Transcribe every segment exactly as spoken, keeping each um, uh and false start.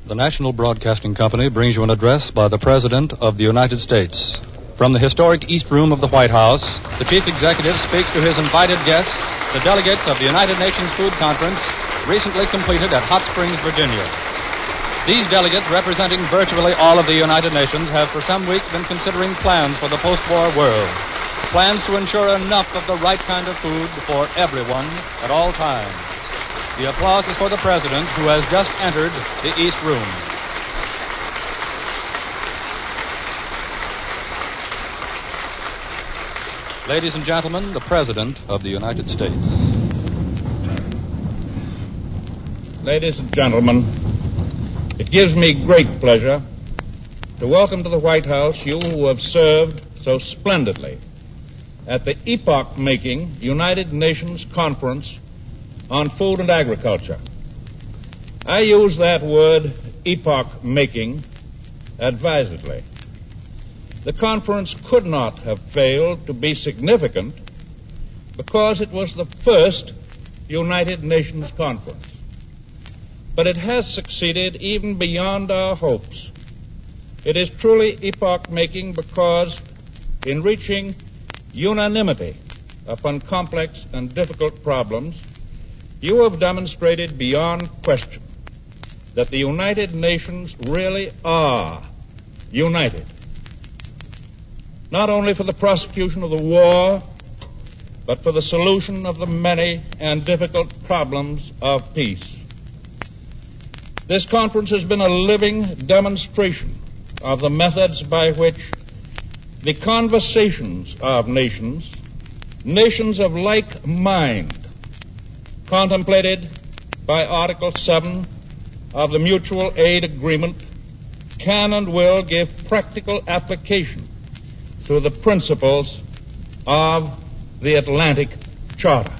The National Broadcasting Company brings you an address by the President of the United States. From the historic East Room of the White House, the Chief Executive speaks to his invited guests, the delegates of the United Nations Food Conference, recently completed at Hot Springs, Virginia. These delegates, representing virtually all of the United Nations, have for some weeks been considering plans for the post-war world. Plans to ensure enough of the right kind of food for everyone at all times. The applause is for the President, who has just entered the East Room. Ladies and gentlemen, the President of the United States. Ladies and gentlemen, it gives me great pleasure to welcome to the White House you who have served so splendidly at the epoch-making United Nations Conference on Food and Agriculture. I use that word, epoch-making, advisedly. The conference could not have failed to be significant because it was the first United Nations Conference. But it has succeeded even beyond our hopes. It is truly epoch-making because in reaching unanimity upon complex and difficult problems, you have demonstrated beyond question that the United Nations really are united, not only for the prosecution of the war, but for the solution of the many and difficult problems of peace. This conference has been a living demonstration of the methods by which the conversations of nations, nations of like mind, contemplated by Article seven of the Mutual Aid Agreement, can and will give practical application to the principles of the Atlantic Charter.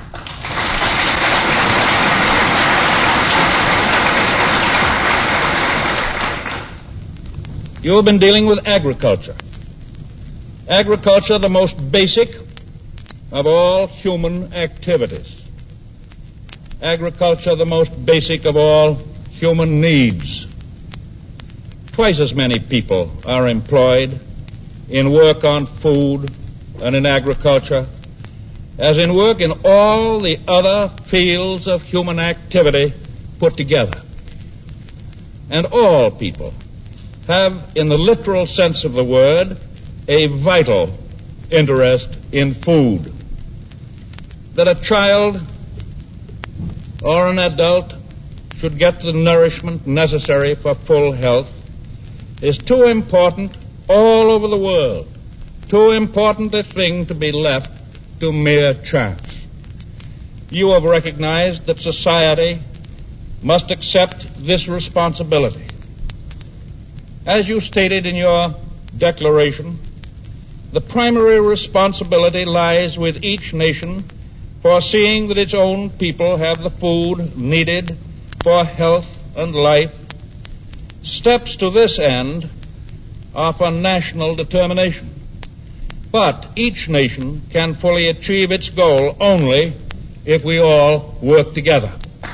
You have been dealing with agriculture. Agriculture, the most basic of all human activities. Agriculture, the most basic of all human needs. Twice as many people are employed in work on food and in agriculture as in work in all the other fields of human activity put together. And all people have, in the literal sense of the word, a vital interest in food. That a child or an adult should get the nourishment necessary for full health is too important all over the world, too important a thing to be left to mere chance. You have recognized that society must accept this responsibility. As you stated in your declaration, the primary responsibility lies with each nation for seeing that its own people have the food needed for health and life. Steps to this end are for national determination. But each nation can fully achieve its goal only if we all work together.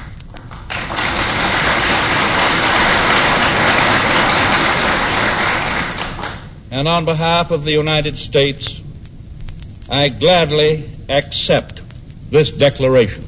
And on behalf of the United States, I gladly accept this declaration.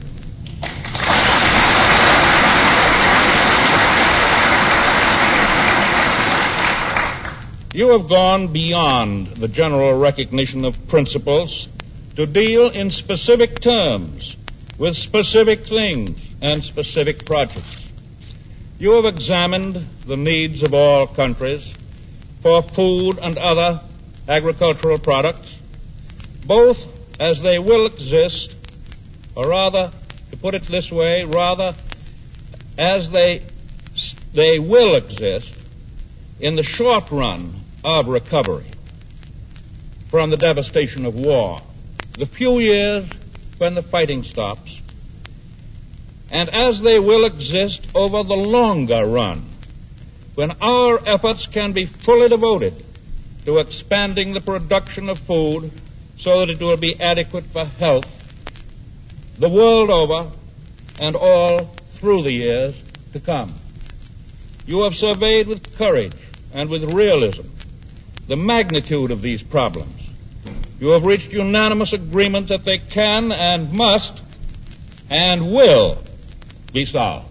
You have gone beyond the general recognition of principles to deal in specific terms with specific things and specific projects. You have examined the needs of all countries for food and other agricultural products, both as they will exist, or rather, to put it this way, rather as they they will exist in the short run of recovery from the devastation of war, the few years when the fighting stops, and as they will exist over the longer run, when our efforts can be fully devoted to expanding the production of food so that it will be adequate for health the world over and all through the years to come. You have surveyed with courage and with realism the magnitude of these problems. You have reached unanimous agreement that they can and must and will be solved.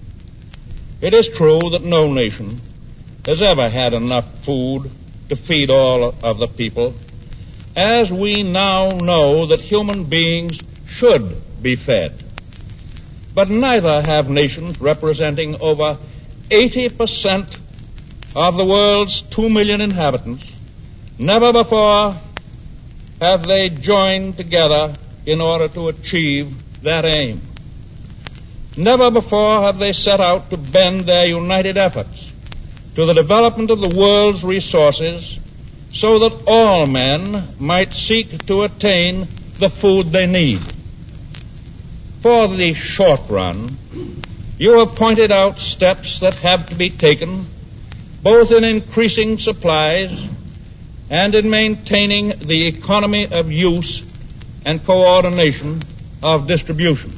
It is true that no nation has ever had enough food to feed all of the people, as we now know that human beings should be fed. But neither have nations representing over eighty percent of the world's two million inhabitants. Never before have they joined together in order to achieve that aim. Never before have they set out to bend their united efforts to the development of the world's resources so that all men might seek to attain the food they need. For the short run, you have pointed out steps that have to be taken both in increasing supplies and in maintaining the economy of use and coordination of distribution.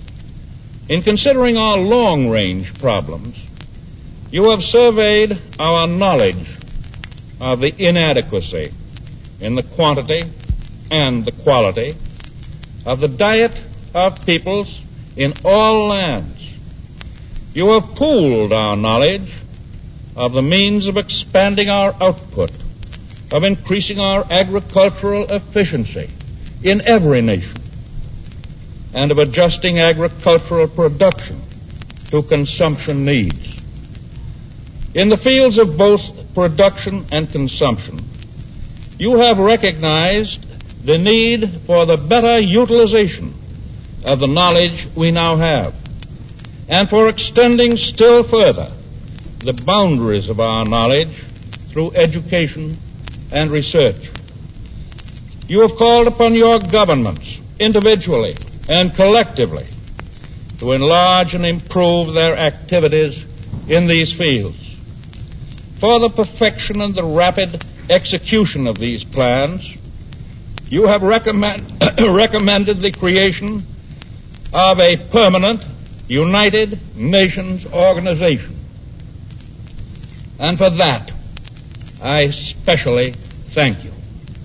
In considering our long-range problems, you have surveyed our knowledge of the inadequacy in the quantity and the quality of the diet of peoples in all lands. You have pooled our knowledge of the means of expanding our output, of increasing our agricultural efficiency in every nation, and of adjusting agricultural production to consumption needs. In the fields of both production and consumption, you have recognized the need for the better utilization of the knowledge we now have, and for extending still further the boundaries of our knowledge through education and research. You have called upon your governments, individually and collectively, to enlarge and improve their activities in these fields. For the perfection and the rapid execution of these plans, you have recommend, recommended the creation of a permanent United Nations organization. And for that, I specially thank you.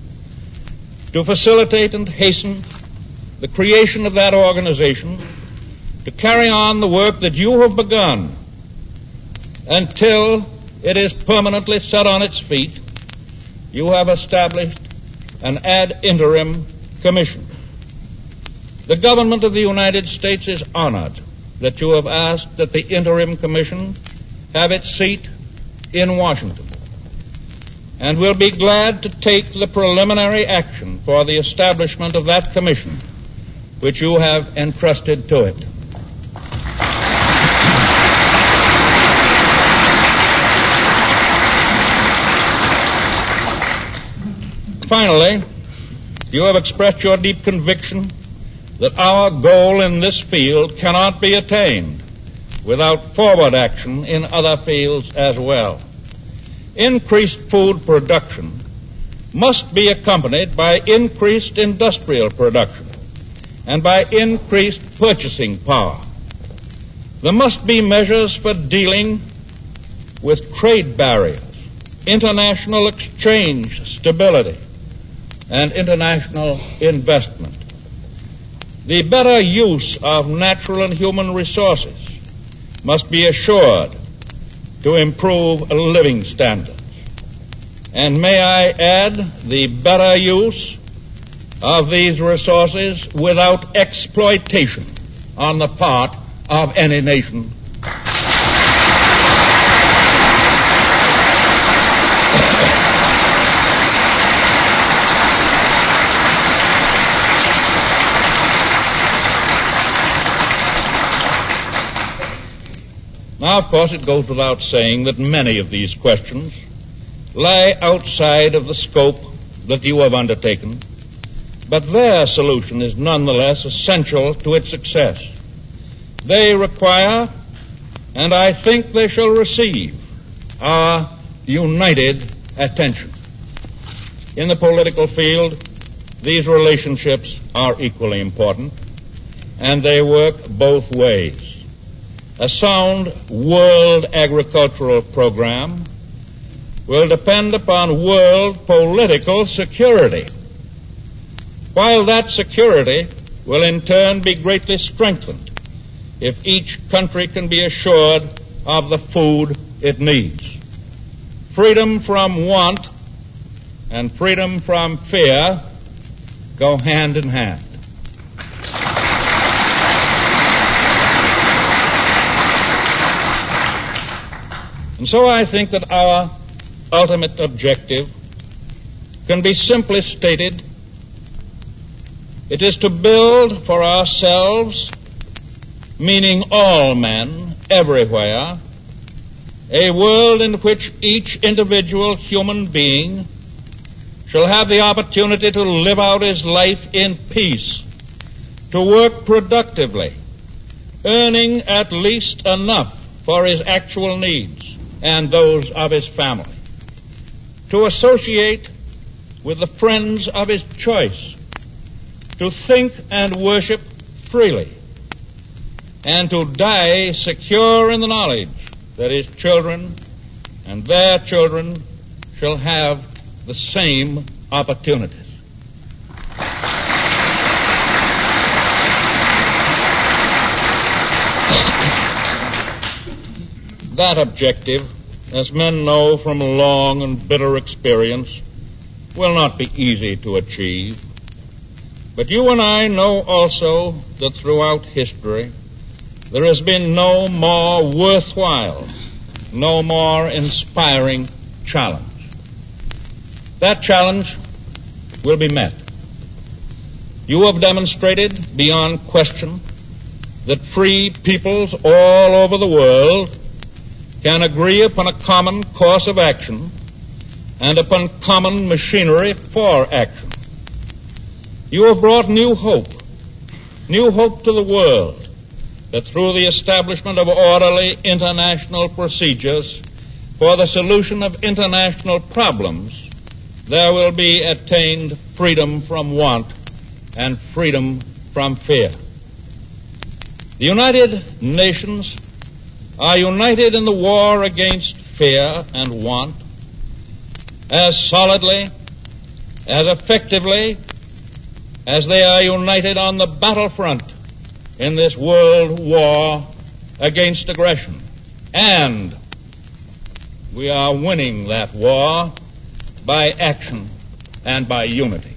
To facilitate and hasten the creation of that organization, to carry on the work that you have begun until it is permanently set on its feet, you have established an ad interim commission. The government of the United States is honored that you have asked that the interim commission have its seat in Washington, and will be glad to take the preliminary action for the establishment of that commission which you have entrusted to it. Finally, you have expressed your deep conviction that our goal in this field cannot be attained without forward action in other fields as well. Increased food production must be accompanied by increased industrial production and by increased purchasing power. There must be measures for dealing with trade barriers, international exchange stability, and international investment. The better use of natural and human resources must be assured to improve living standards. And may I add, the better use of these resources without exploitation on the part of any nation. Now, of course, it goes without saying that many of these questions lie outside of the scope that you have undertaken, but their solution is nonetheless essential to its success. They require, and I think they shall receive, our united attention. In the political field, these relationships are equally important, and they work both ways. a sound world agricultural program will depend upon world political security, while that security will in turn be greatly strengthened if each country can be assured of the food it needs. Freedom from want and freedom from fear go hand in hand. And so I think that our ultimate objective can be simply stated. It is to build for ourselves, meaning all men everywhere, a world in which each individual human being shall have the opportunity to live out his life in peace, to work productively, earning at least enough for his actual needs and those of his family, to associate with the friends of his choice, to think and worship freely, and to die secure in the knowledge that his children and their children shall have the same opportunities. That objective, as men know from long and bitter experience, will not be easy to achieve. But you and I know also that throughout history there has been no more worthwhile, no more inspiring challenge. That challenge will be met. You have demonstrated beyond question that free peoples all over the world can agree upon a common course of action and upon common machinery for action. You have brought new hope, new hope to the world, that through the establishment of orderly international procedures for the solution of international problems, there will be attained freedom from want and freedom from fear. The United Nations are united in the war against fear and want as solidly, as effectively as they are united on the battlefront in this world war against aggression. And we are winning that war by action and by unity.